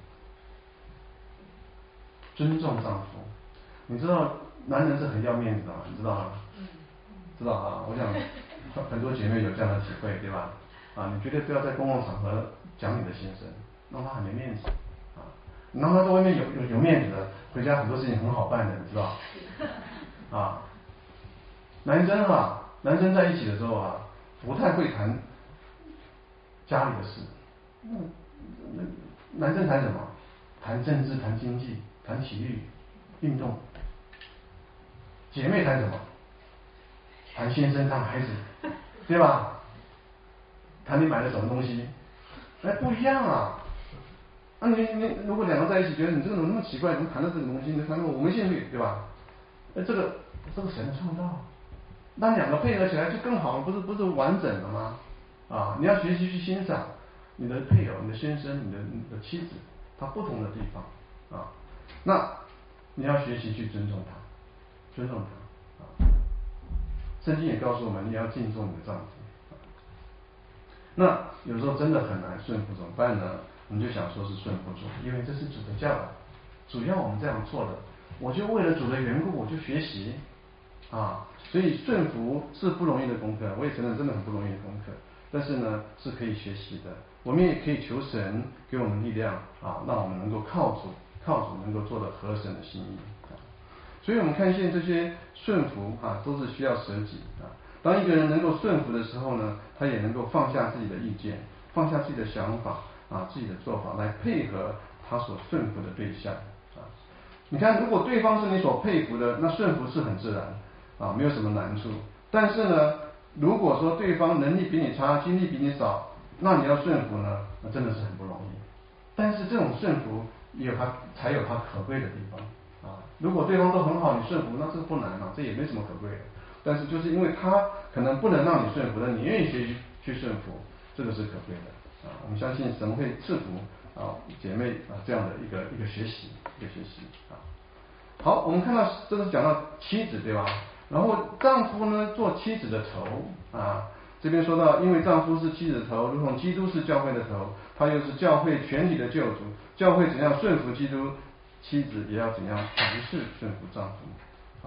尊重丈夫，你知道男人是很要面子的嘛？你知道吗？知道啊？我想很多姐妹有这样的体会，对吧？啊，你绝对不要在公共场合讲你的先生，让他很没面子啊。你让他在外面有有有面子的，回家很多事情很好办的，你知道？啊，男生啊，男生在一起的时候啊，不太会谈家里的事。嗯，那男生谈什么？谈政治，谈经济，谈体育运动。姐妹谈什么？谈先生，谈孩子，对吧？谈你买了什么东西，哎，不一样啊！啊，你你如果两个在一起，觉得你这个怎么那么奇怪，怎么谈到这个东西？你谈到我没兴趣，对吧？哎，这个这个神的创造，那两个配合起来就更好了，不是不是完整了吗？啊，你要学习去欣赏你的配偶、你的先生、你的你的妻子，他不同的地方啊，那你要学习去尊重他，尊重他啊。圣经也告诉我们，你要敬重你的丈夫。那有时候真的很难顺服，怎么办呢？我们就想说是顺服主，因为这是主的教导，主要我们这样做的，我就为了主的缘故，我就学习啊。所以顺服是不容易的功课，我也承认真的很不容易的功课。但是呢，是可以学习的。我们也可以求神给我们力量啊，让我们能够靠主，靠主能够做得合神的心意啊。所以我们看见这些顺服啊，都是需要舍己啊。当一个人能够顺服的时候呢，他也能够放下自己的意见，放下自己的想法啊，自己的做法，来配合他所顺服的对象啊。你看，如果对方是你所佩服的，那顺服是很自然啊，没有什么难处。但是呢，如果说对方能力比你差，精力比你少，那你要顺服呢，那真的是很不容易。但是这种顺服也有它才有它可贵的地方啊。如果对方都很好，你顺服那这不难嘛，这也没什么可贵的。但是就是因为他可能不能让你顺服的，你愿意去去顺服，这个是可贵的啊。我们相信神会赐福啊姐妹啊这样的一个一个学习一个学习啊。好，我们看到这是讲到妻子对吧？然后丈夫呢做妻子的头啊，这边说到，因为丈夫是妻子的头，如同基督是教会的头，他又是教会全体的救主。教会怎样顺服基督，妻子也要怎样凡事顺服丈夫啊。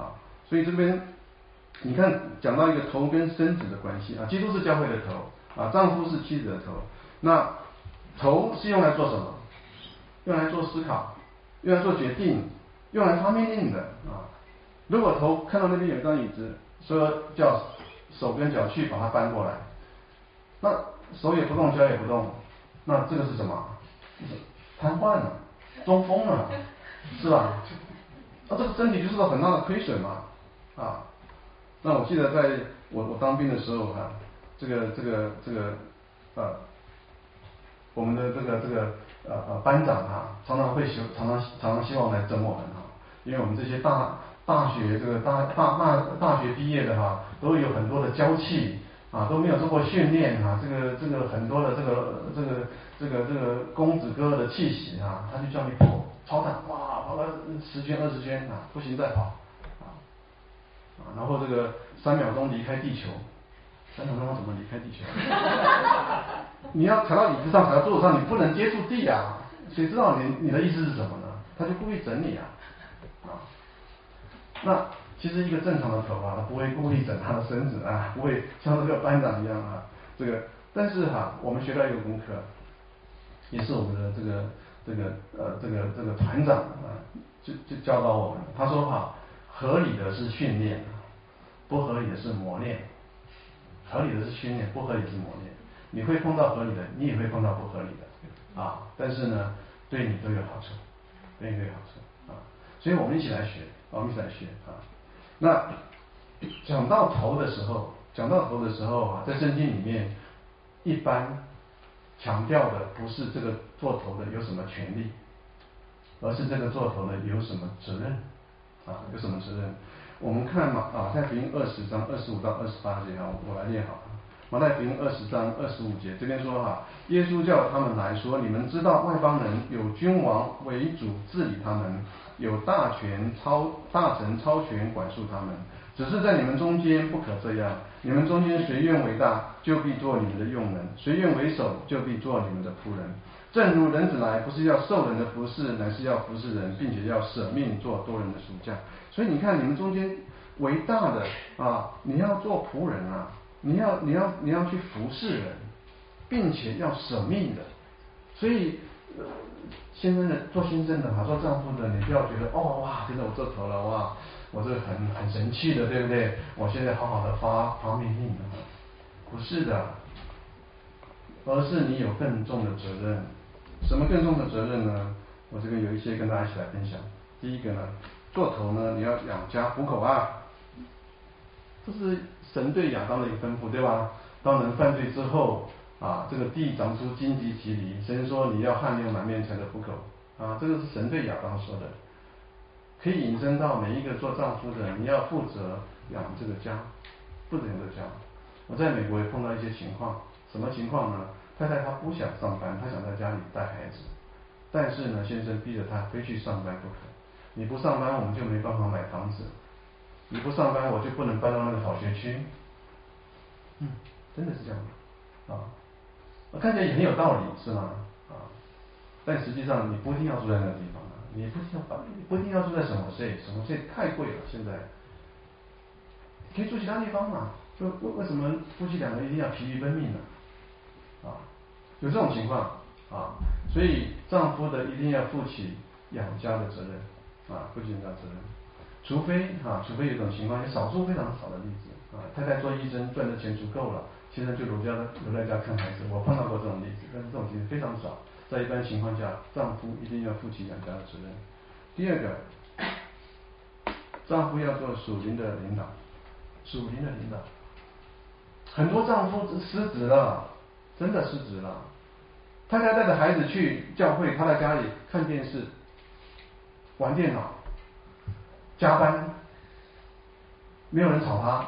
所以这边你看讲到一个头跟身子的关系啊，基督是教会的头啊，丈夫是妻子的头。那头是用来做什么？用来做思考，用来做决定，用来发命令的啊。如果头看到那边有一张椅子，说叫手跟脚去把它搬过来，那手也不动，脚也不动，那这个是什么？瘫痪了，中风了，是吧？那这个身体就受到很大的亏损嘛啊。那我记得在我我当兵的时候啊，这个这个这个呃，我们的这个这个呃呃班长啊，常常会希常常常常希望来整我们啊，因为我们这些大大学这个大大大大学毕业的哈、啊，都有很多的娇气啊，都没有做过训练啊，这个这个很多的这个这个这个这个公子哥的气息啊，他就叫你跑操场，哇，跑了十圈二十圈啊，不行再跑啊啊，然后这个三秒钟离开地球，三秒钟怎么离开地球？你要踩到椅子上，踩到桌子上，你不能接触地啊，谁知道你你的意思是什么呢？他就故意整你啊啊。那其实一个正常的头啊，他不会故意整他的身子啊，不会像这个班长一样啊，这个。但是哈、啊，我们学到一个功课，也是我们的这个这个呃这个这个团长啊，就就教导我们，他说哈、啊，合理的是训练，不合理的是磨练。合理的是训练，不合理的是磨练。你会碰到合理的，你也会碰到不合理的啊，但是呢，对你都有好处，对你都有好处啊。所以我们一起来学，我们一起来学啊。那讲到头的时候，讲到头的时候啊，在圣经里面一般强调的不是这个做头的有什么权利，而是这个做头的有什么责任啊？有什么责任？我们看嘛啊，马太福音二十章二十五到二十八节啊，我来念好了。马太福音二十章二十五节这边说哈，耶稣叫他们来说，你们知道外邦人有君王为主治理他们，有大权超大臣超权管束他们，只是在你们中间不可这样。你们中间谁愿为大，就必做你们的用人；谁愿为首，就必做你们的仆人。正如人子来，不是要受人的服侍，乃是要服侍人，并且要舍命做多人的赎价。所以你看，你们中间为大的啊，你要做仆人啊，你要你要你要去服侍人，并且要舍命的。所以，呃、先生的做先生的哈，做丈夫的，你不要觉得哦哇，现在我做头了哇，我这个很很神气的，对不对？我现在好好的发发命令的，不是的，而是你有更重的责任。什么更重的责任呢？我这边有一些跟大家一起来分享。第一个呢，做头呢，你要养家糊口啊，这是神对亚当的一个吩咐，对吧？当人犯罪之后啊，这个地长出荆棘蒺藜，神说你要汗流满面才能糊口啊，这个是神对亚当说的，可以引申到每一个做丈夫的，你要负责养这个家，负责养这个家。我在美国也碰到一些情况，什么情况呢？太太她不想上班，她想在家里带孩子，但是呢，先生逼着她非去上班不可。你不上班，我们就没办法买房子；你不上班，我就不能搬到那个好学区。嗯，真的是这样的啊。看起来也很有道理，是吗？啊，但实际上你不一定要住在那个地方啊，你不一定要把，你不一定要住在什么税，什么税太贵了，现在可以住其他地方嘛？就为为什么夫妻两个一定要疲于奔命呢？啊，有这种情况啊，所以丈夫的一定要负起养家的责任啊，负起养家责任。除非啊，除非有一种情况，有少数非常少的例子啊，太太做医生赚的钱足够了，先生就留家留在家看孩子。我碰到过这种例子，但是这种情况非常少。在一般情况下，丈夫一定要负起养家的责任。第二个，丈夫要做属灵的领导，属灵的领导。很多丈夫失职了，真的失职了。太太带着孩子去教会，他在家里看电视、玩电脑、加班，没有人吵他，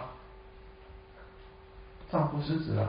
丈夫失职了。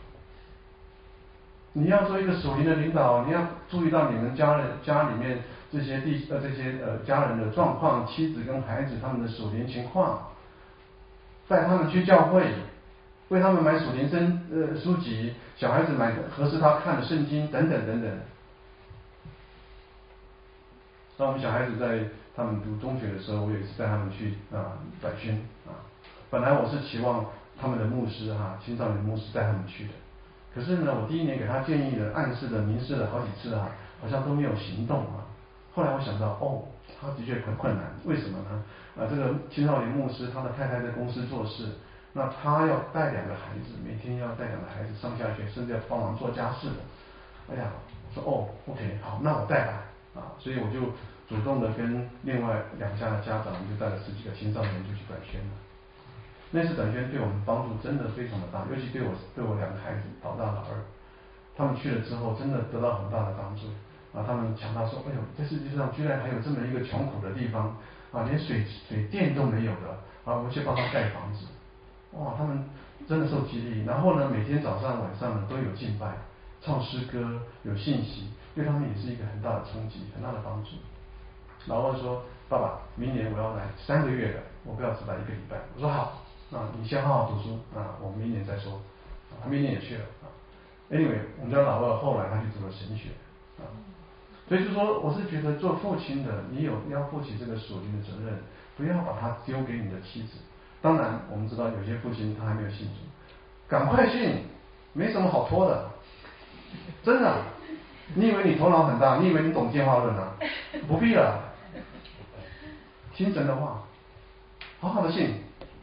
你要做一个属灵的领导，你要注意到你们家人家里面这些弟呃这些呃家人的状况，妻子跟孩子他们的属灵情况，带他们去教会，为他们买属灵生呃书籍，小孩子买合适他看的圣经等等等等。 那我们小孩子在他们读中学的时候，我有一次带他们去啊短宣啊。本来我是期望他们的牧师哈、啊，青少年牧师带他们去的。可是呢，我第一年给他建议的、暗示的、明示了好几次啊，好像都没有行动啊。后来我想到，哦，他的确很困难，为什么呢？啊，这个青少年牧师他的太太在公司做事，那他要带两个孩子，每天要带两个孩子上下学，甚至要帮忙做家事的。哎呀，我说哦 ，OK， 好，那我带吧。啊，所以我就主动的跟另外两家的家长，就带了十几个青少年就去短宣了。那次短宣对我们帮助真的非常的大，尤其对我对我两个孩子老大老二，他们去了之后真的得到很大的帮助啊！他们想到说，哎呦，这世界上居然还有这么一个穷苦的地方啊，连水水电都没有的啊，我们去帮他盖房子，哇，他们真的受激励。然后呢，每天早上晚上呢都有敬拜、唱诗歌、有信息，对他们也是一个很大的冲击、很大的帮助。老二说：“爸爸，明年我要来三个月的，我不要只来一个礼拜。”我说：“好，那你先好好读书啊，我们明年再说。”他明年也去了啊。Anyway， 我们家老二后来他去读了神学啊，所以就说，我是觉得做父亲的，你有要负起这个属灵的责任，不要把它丢给你的妻子。当然，我们知道有些父亲他还没有信主，赶快信，没什么好拖的，真的。你以为你头脑很大，你以为你懂进化论啊？不必了，听神的话，好好的信，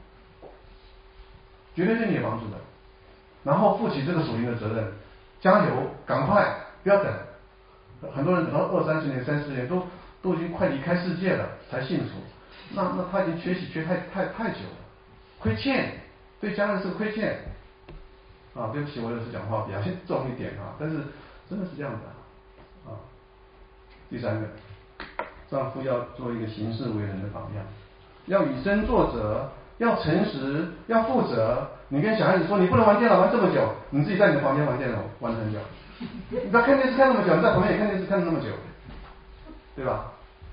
绝对对你有帮助的。然后负起这个属灵的责任，加油，赶快，不要等。很多人等到二三十年、三十年，都都已经快离开世界了才信主，那那他已经缺席缺太太太久了，亏欠，对家人是亏欠。啊，对不起，我有时讲话比较重一点啊，但是真的是这样的啊。第三个，丈夫要做一个行事为人的榜样，要以身作则，要诚实，要负责。你跟小孩子说，你不能玩电脑玩这么久，你自己在你的房间玩电脑玩很久，你在看电视看那么久，你在旁边也看电视看那么久，对吧？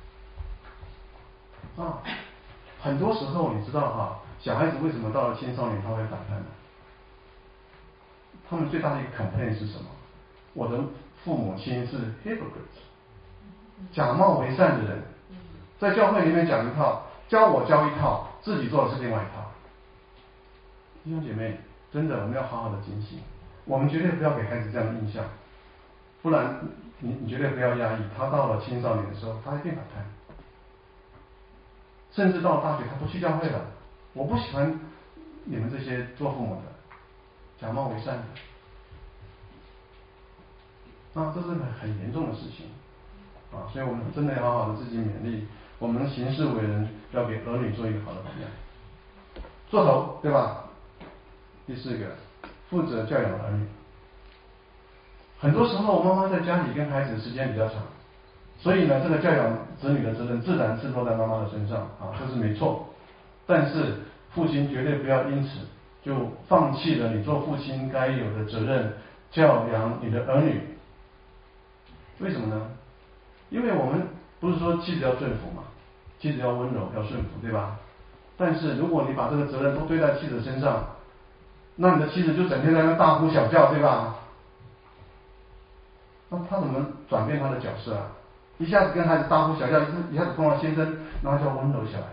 啊，很多时候你知道哈，小孩子为什么到了青少年他会反叛呢？他们最大的一个 complaint 是什么？我的父母亲是 hypocrites， 假冒为善的人，在教会里面讲一套，教我教一套，自己做的是另外一套。弟兄姐妹，真的我们要好好的警醒，我们绝对不要给孩子这样的印象，不然你你绝对不要压抑，他到了青少年的时候，他一定反叛，甚至到了大学他不去教会了。我不喜欢你们这些做父母的假冒为善的，那这是很很严重的事情啊！所以我们真的要好好的自己勉励，我们行事为人要给儿女做一个好的榜样，做头，对吧？第四个，负责教养儿女。很多时候，妈妈在家里跟孩子的时间比较长，所以呢，这个教养子女的责任自然是落在妈妈的身上啊，这是没错。但是父亲绝对不要因此就放弃了你做父亲该有的责任，教养你的儿女。为什么呢？因为我们不是说妻子要顺服嘛，妻子要温柔要顺服，对吧？但是如果你把这个责任都堆在妻子身上，那你的妻子就整天在那大呼小叫，对吧？那他怎么转变他的角色啊？一下子跟孩子大呼小叫，一下子碰到先生，然后就要温柔下来，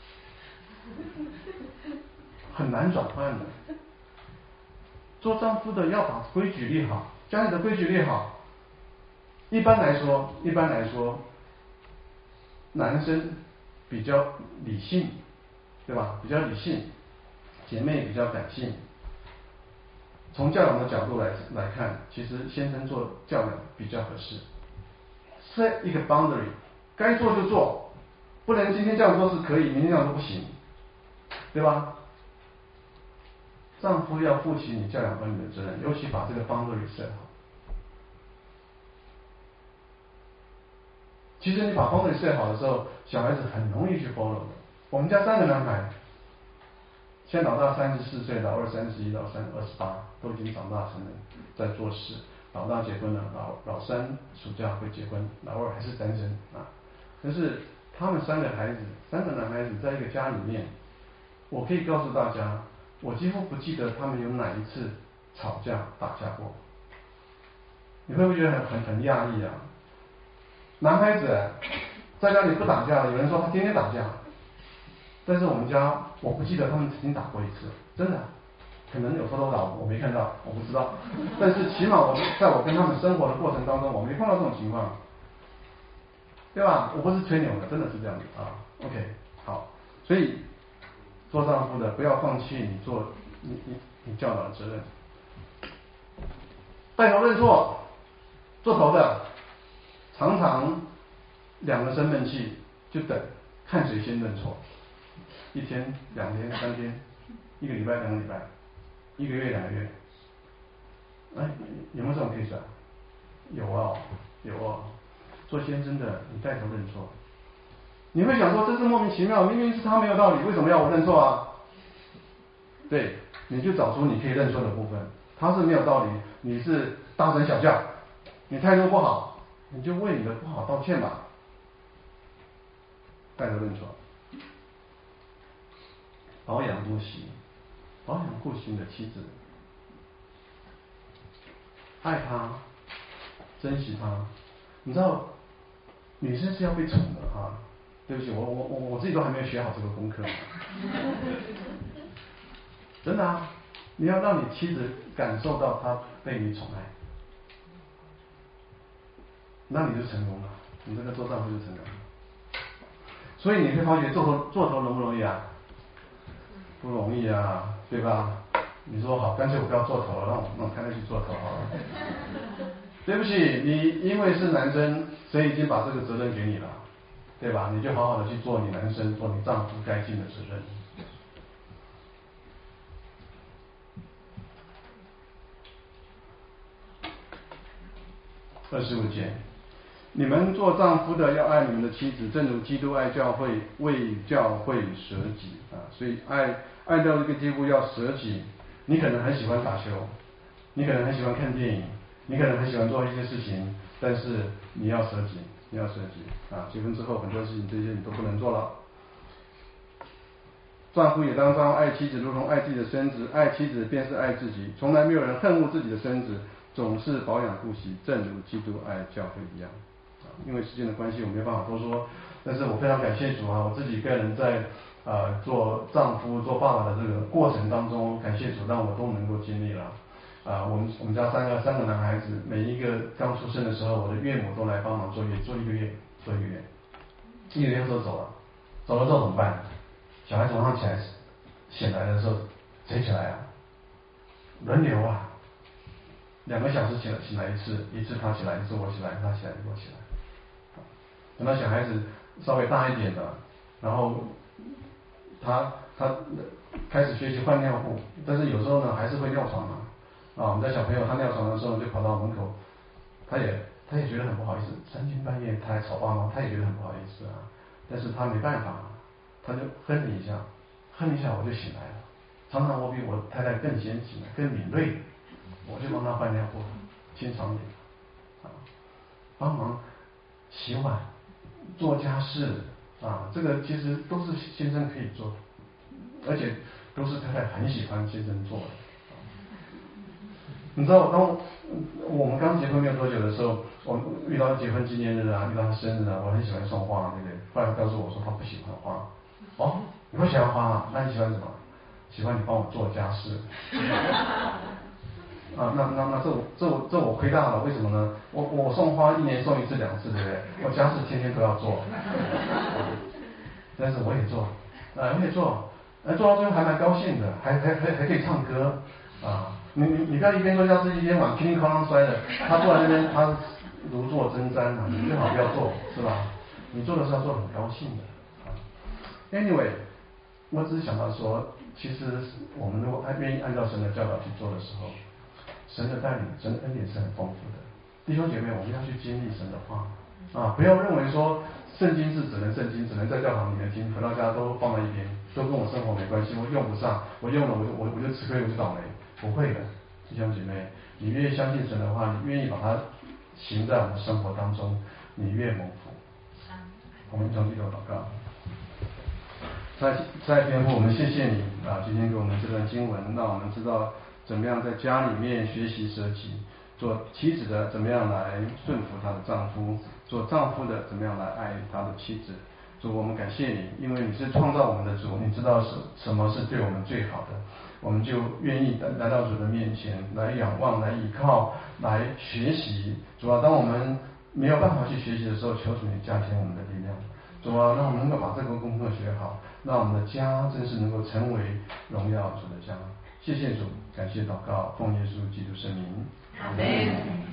很难转换的。做丈夫的要把规矩立好，家里的规矩立好。一般来说，一般来说，男生比较理性，对吧？比较理性，姐妹比较感性。从教养的角度来来看，其实先生做教养比较合适。set 一个 boundary， 该做就做，不能今天这样做是可以，明天这样做不行，对吧？丈夫要负起你教养儿女的责任，尤其把这个 boundary set 好。其实你把 boundary set 好的时候，小孩子很容易去 follow 的。我们家三个男孩，现在老大三十四岁，老二三十一，老三二十八，都已经长大成人，在做事。老大结婚了，老老三暑假会结婚，老二还是单身啊。可是他们三个孩子，三个男孩子在一个家里面，我可以告诉大家，我几乎不记得他们有哪一次吵架打架过。你会不会觉得很很很讶异啊？男孩子在家里不打架了，有人说他天天打架，但是我们家我不记得他们曾经打过一次，真的，可能有时候都打我没看到，我不知道，但是起码我在我跟他们生活的过程当中，我没碰到这种情况，对吧？我不是吹牛的，真的是这样子啊。OK， 好，所以做丈夫的不要放弃你做你你你教导的责任，带头认错，做头的常常两个生闷气，就等看谁先认错，一天、两天、三天，一个礼拜、两个礼拜，一个月、两个月，哎，有没有这种 case 啊？有啊，有啊。做先生的，你带头认错，你会想说这是莫名其妙，明明是他没有道理，为什么要我认错啊？对，你就找出你可以认错的部分，他是没有道理，你是大声小叫，你态度不好，你就为你的不好道歉吧，带头认错。保养顾惜，保养顾惜你的妻子，爱她，珍惜她。你知道，女生是要被宠的啊！对不起，我我我我自己都还没有学好这个功课。真的啊，你要让你妻子感受到她被你宠爱，那你就成功了，你这个做丈夫就成功了。所以你会发觉做头做头容不容易啊？不容易啊，对吧？你说好，干脆我不要做头了，让我让我太太去做头好了。对不起，你因为是男生，谁已经把这个责任给你了，对吧？你就好好的去做你男生做你丈夫该尽的责任。二十五节，你们做丈夫的要爱你们的妻子，正如基督爱教会，为教会舍己啊。所以爱爱到这个地步要舍己。你可能很喜欢打球，你可能很喜欢看电影，你可能很喜欢做一些事情，但是你要舍己，你要舍己啊！结婚之后很多事情这些你都不能做了。丈夫也当照爱妻子，如同爱自己的身子，爱妻子便是爱自己。从来没有人恨恶自己的身子，总是保养顾惜，正如基督爱教会一样。啊，因为时间的关系，我没有办法多说，但是我非常感谢主啊！我自己个人在呃做丈夫、做爸爸的这个过程当中，感谢主让我都能够经历了。啊、呃，我们我们家三个三个男孩子，每一个刚出生的时候，我的岳母都来帮忙坐月，坐一个月，坐一个月，一个月之后走了，走了之后怎么办？小孩子晚上起来醒来的时候，谁起来啊？轮流啊，两个小时起来醒来一次，一次他起来，一次我起来，他起来，我起来。等到小孩子稍微大一点了，然后他他开始学习换尿布，但是有时候呢还是会尿床嘛。啊，我们家小朋友他尿床的时候就跑到门口，他也他也觉得很不好意思，三更半夜他来吵爸妈，他也觉得很不好意思啊，但是他没办法，他就哼了一下，哼一下我就醒来了。常常我比我太太更先醒来，更敏锐，我就帮他换尿布，清爽点，啊，帮忙洗碗、做家事啊，这个其实都是先生可以做，而且都是太太很喜欢先生做的。你知道，当我们刚结婚没有多久的时候，我遇到结婚纪念日啊，遇到他生日啊，我很喜欢送花，对不对？后来他告诉我说他不喜欢花。哦，你不喜欢花啊？那你喜欢什么？喜欢你帮我做家事。啊，那那那这我这我这我亏大了，为什么呢？我我送花一年送一次两次，对不对？我家事天天都要做。但是我也做，啊，我也做，呃，做到最后还蛮高兴的，还还还还可以唱歌啊。你你你不要一边做家事一边往叮叮哐啷摔的，他坐在那边他如坐针毡啊，你最好不要做，是吧？你做的是要做很高兴的啊。Anyway， 我只是想到说，其实我们如果按愿意按照神的教导去做的时候，神的带领、神的恩典是很丰富的。弟兄姐妹，我们要去经历神的话啊，不要认为说圣经是只能圣经，只能在教堂里面听，回到家都放在一边，都跟我生活没关系，我用不上，我用了我就我我就吃亏，我就倒霉。不会的，弟兄姐妹，你越相信神的话，你愿意把它行在我们生活当中，你越蒙福。我们一同低头祷告。在在天父，我们谢谢你啊，今天给我们这段经文，让我们知道怎么样在家里面学习舍己，做妻子的怎么样来顺服她的丈夫，做做丈夫的怎么样来爱他的妻子。主，我们感谢你，因为你是创造我们的主，你知道什什么是对我们最好的，我们就愿意来到主的面前来仰望、来依靠、来学习。主啊，当我们没有办法去学习的时候，求主你加添我们的力量。主啊，让我们能够把这个功课学好，让我们的家真是能够成为荣耀主的家。谢谢主，感谢祷告，奉耶稣基督圣名， 阿门。